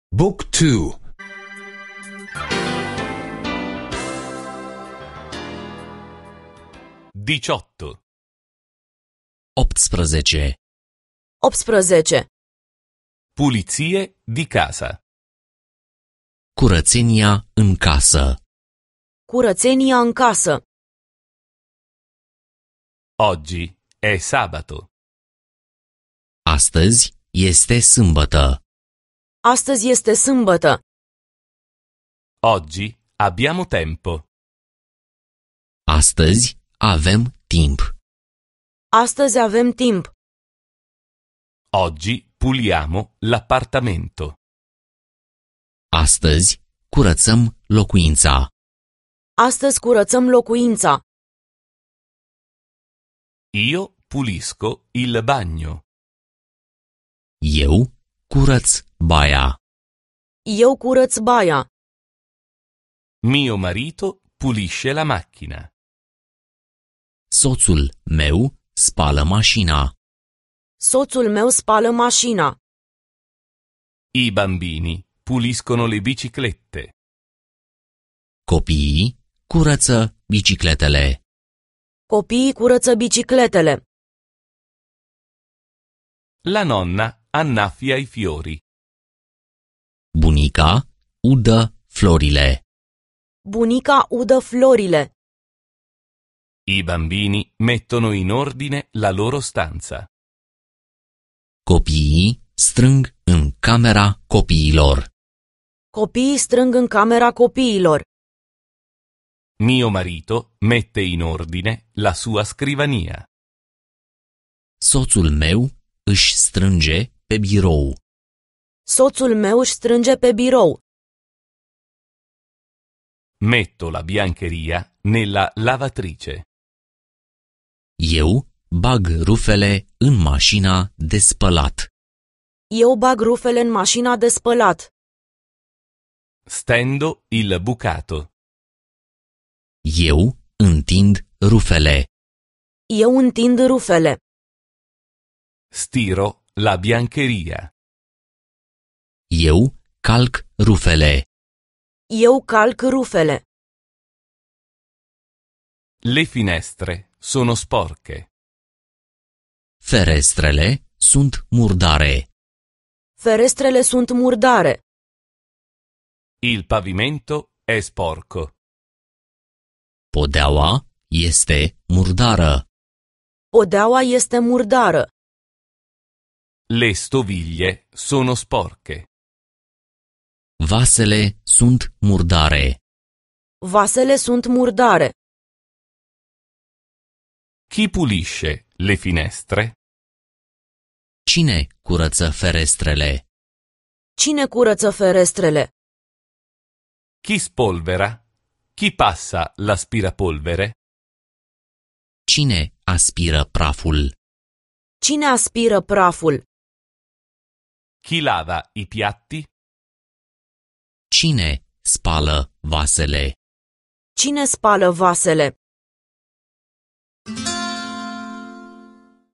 Book 2. 18. 18. 18. Pulizie di casa. Curățenia în casă. Curățenia în casă. Oggi è sabato. Astăzi este sâmbătă. Astăzi este sâmbătă. Oggi abbiamo tempo. Astăzi avem timp. Astăzi avem timp. Oggi puliamo l'appartamento. Astăzi curățăm locuința. Astăzi curățăm locuința. Io pulisco il bagno. Eu curăț baia. Eu curăț baia. Mio marito pulisce la macchina. Soțul meu spală mașina. Soțul meu spală mașina. I bambini puliscono le biciclette. Copiii curăță bicicletele. Copiii curăță bicicletele. La nonna annaffia i fiori. Bunica udă florile. Bunica udă florile. I bambini mettono in ordine la loro stanza. Copiii strâng în camera copiilor. Copiii strâng în camera copiilor. Mio marito mette in ordine la sua scrivania. Soțul meu își strânge pe birou. Soțul meu își strânge pe birou. Metto la biancheria nella lavatrice. Eu bag rufele în mașina de spălat. Eu bag rufele în mașina de spălat. Stendo il bucato. Eu întind rufele. Eu întind rufele. Stiro la biancheria. Eu calc rufele. Eu calc rufele. Le finestre sono sporche. Ferestrele sunt murdare. Ferestrele sunt murdare. Il pavimento è sporco. Podeaua este murdară. Podeaua este murdară. Le stoviglie sono sporche. Vasele sunt murdare. Vasele sunt murdare. Chi pulisce le finestre? Cine curăță ferestrele? Cine curăță ferestrele? Chi spolvera? Chi passa l'aspirapolvere? Cine aspiră praful? Cine aspiră praful? Chi lava i piatti? Cine spală vasele? Cine spală vasele?